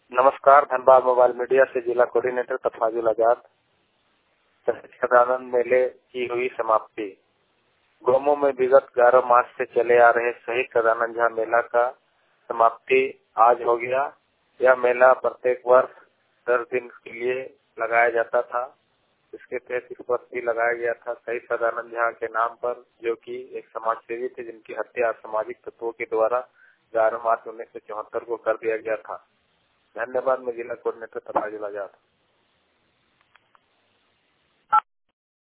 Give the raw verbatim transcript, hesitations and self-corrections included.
नमस्कार, Dhanbad mobile media से जिला कोऑर्डिनेटर तफाजुल आजाद। शहीद सदानंद मेले की हुई समाप्ति। गोमो में विगत ग्यारह मार्च से चले आ रहे शहीद सदानंद झा मेला का समाप्ति आज हो गया। यह मेला प्रत्येक वर्ष दस दिन के लिए लगाया जाता था। इसके तहत इस वर्ष भी लगाया गया था शहीद सदानंद झा के नाम पर, जो कि एक समाज सेवी थे जिनकी हत्या असामाजिक तत्वों के द्वारा ग्यारह मार्च उन्नीस सौ चौहत्तर को कर दिया गया था। धन्यवाद। मैं जिला कोऑर्डिनेटर तफाजुल आजाद।